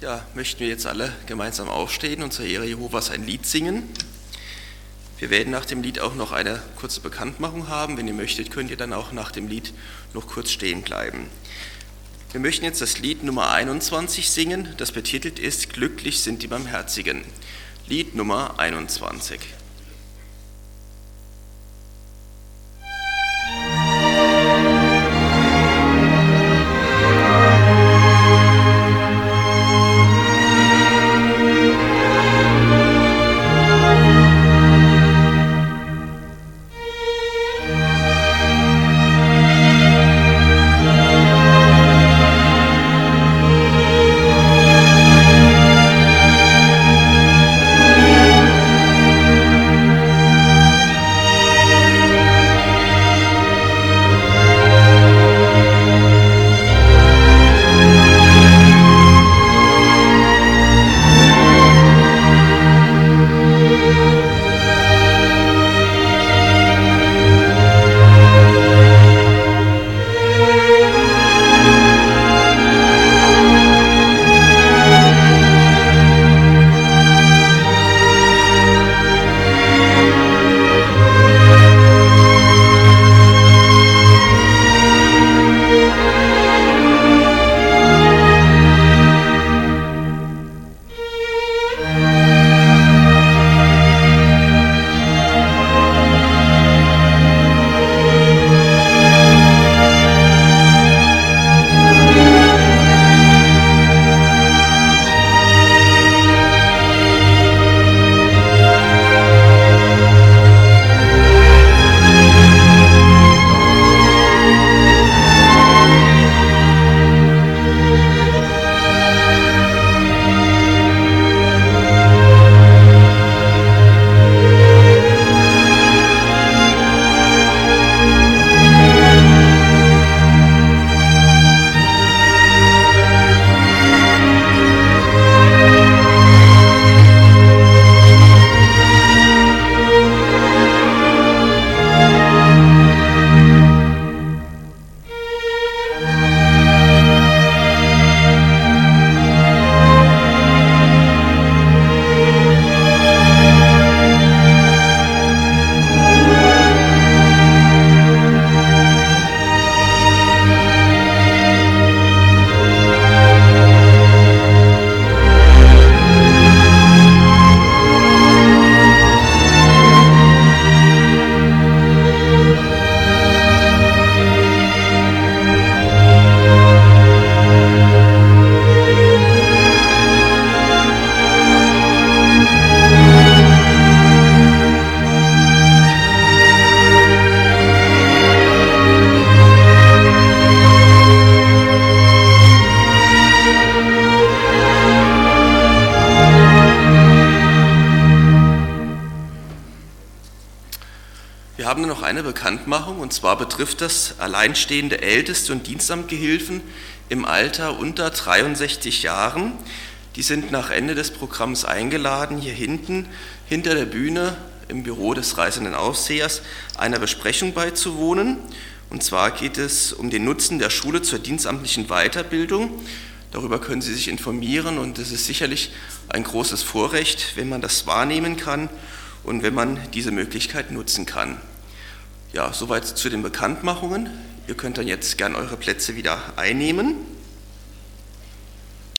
Ja, möchten wir jetzt alle gemeinsam aufstehen und zur Ehre Jehovas ein Lied singen. Wir werden nach dem Lied auch noch eine kurze Bekanntmachung haben. Wenn ihr möchtet, könnt ihr dann auch nach dem Lied noch kurz stehen bleiben. Wir möchten jetzt das Lied Nummer 21 singen, das betitelt ist Glücklich sind die Barmherzigen. Lied Nummer 21. Wir haben noch eine Bekanntmachung, und zwar betrifft das alleinstehende Älteste und Dienstamtgehilfen im Alter unter 63 Jahren. Die sind nach Ende des Programms eingeladen, hier hinten, hinter der Bühne im Büro des Reisenden Aufsehers, einer Besprechung beizuwohnen. Und zwar geht es um den Nutzen der Schule zur dienstamtlichen Weiterbildung. Darüber können Sie sich informieren, und es ist sicherlich ein großes Vorrecht, wenn man das wahrnehmen kann und wenn man diese Möglichkeit nutzen kann. Ja, soweit zu den Bekanntmachungen. Ihr könnt dann jetzt gern eure Plätze wieder einnehmen.